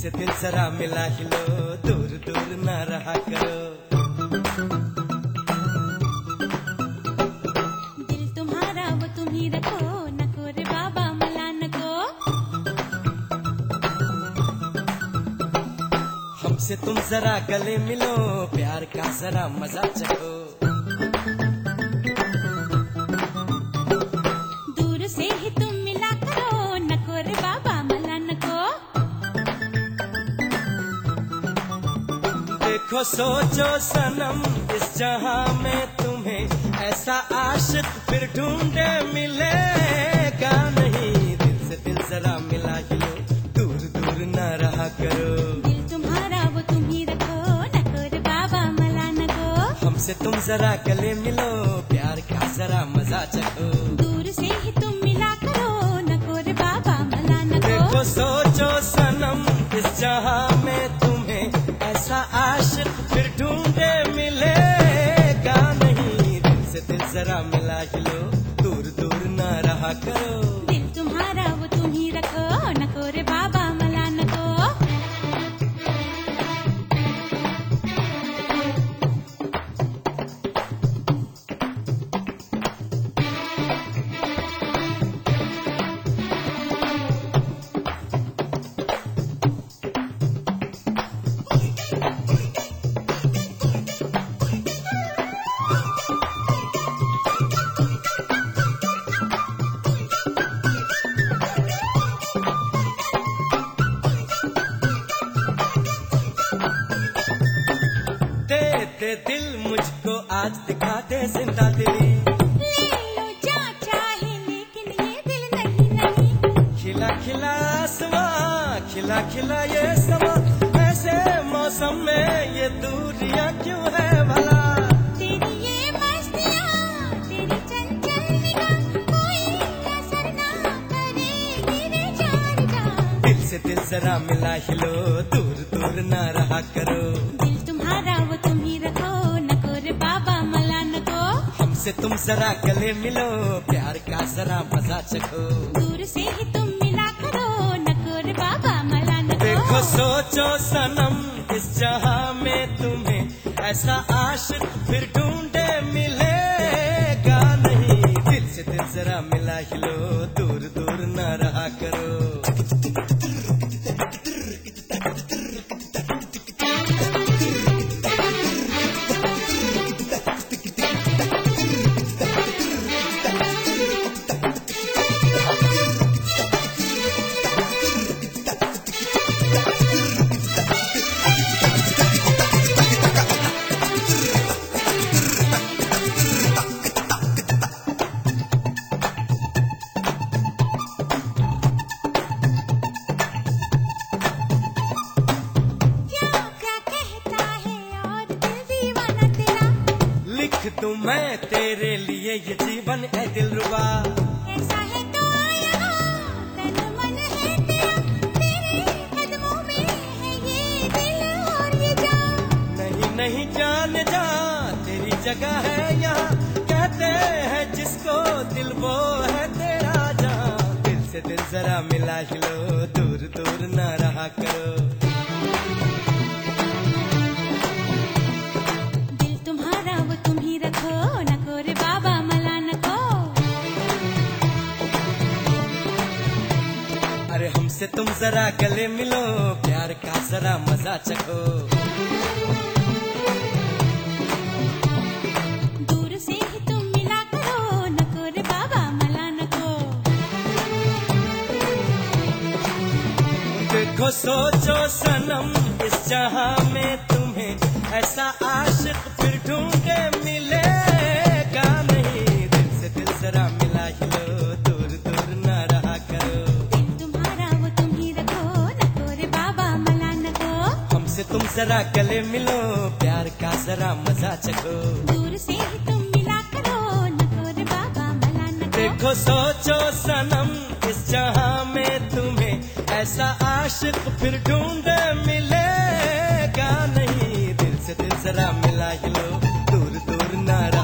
से दिल जरा मिला ही लो, दूर दूर ना रहा करो। दिल तुम्हारा वो तुम ही रखो, नको रे बाबा मला नको। हमसे तुम जरा गले मिलो, प्यार का जरा मजा चखो। दूर से ही तुम मिला करो, नको रे बाबा मला नको। देखो सोचो सनम, इस जहां में तुम्हें ऐसा आशिक फिर ढूंढे मिलेगा नहीं। दिल से दिल जरा मिला ही लो, दूर दूर ना रहा करो। दिल तुम्हारा वो तुम ही रखो, नको रे बाबा मला नको। हमसे तुम जरा गले मिलो, प्यार का जरा मजा चखो। दूर से ही तुम मिला करो, नको रे बाबा मला नको। देखो सोचो सनम, इस जहां में तुम्हें ऐसा आशिक फिर ढूंढे मिलेगा नहीं। दिल से दिल जरा मिला ही लो, दूर दूर ना रहा करो। दिल तुम्हारा वो तुम ही रखो, नको रे बाबा मला नको। दे दिल मुझको आज दिखा दे जिंदा दिली। ले लो जा चाहे लेकिन ये दिल नहीं नहीं। खिला खिला आसमां, खिला खिला ये समा, ऐसे मौसम में ये दूरियां क्यों है भला। तेरी ये मस्तियाँ, तेरी चंचल निगाह, कोई असर ना करेगी रे जान जा। दिल से दिल जरा मिला ही लो, दूर दूर ना रहा करो। दिल तुम्हारा वो तुम ही रखो, नको रे बाबा मला नको। हमसे तुम जरा गले मिलो, प्यार का जरा मजा चखो। दूर से ही तुम मिला करो, नको रे बाबा मला नको। देखो सोचो सनम, इस जहां में तुम्हें ऐसा आशिक फिर ढूंढे मिलेगा नहीं। दिल से दिल जरा मिला ही लो, दूर दूर ना रहा करो। दूं मैं तेरे लिए ये जीवन है दिलरुबा। ऐसा है तो यहाँ तन मन है तेरा, तेरे कदमों में है ये दिल और ये जान। नहीं नहीं जान जा, तेरी जगह है यहाँ, कहते हैं जिसको दिल वो है तेरा जान। दिल से दिल जरा मिला ही लो, दूर दूर ना रहा करो। अरे हमसे तुम जरा गले मिलो, प्यार का जरा मजा चखो। दूर से ही तुम मिला करो, नको रे बाबा मला नको। देखो सोचो सनम, इस जहां में तुम्हें ऐसा आशिक फिर ढूंढे मिलेगा नहीं। दिल से दिल जरा मिला ही लो, दूर दूर ना रहा करो। तुम जरा गले मिलो, प्यार का जरा मजा चखो। दूर से ही तुम मिला करो, नको रे बाबा मला नको। देखो सोचो सनम, इस जहां में तुम्हें ऐसा आशिक फिर ढूंढे मिलेगा नहीं। दिल से दिल जरा मिला ही लो, दूर दूर ना रहा।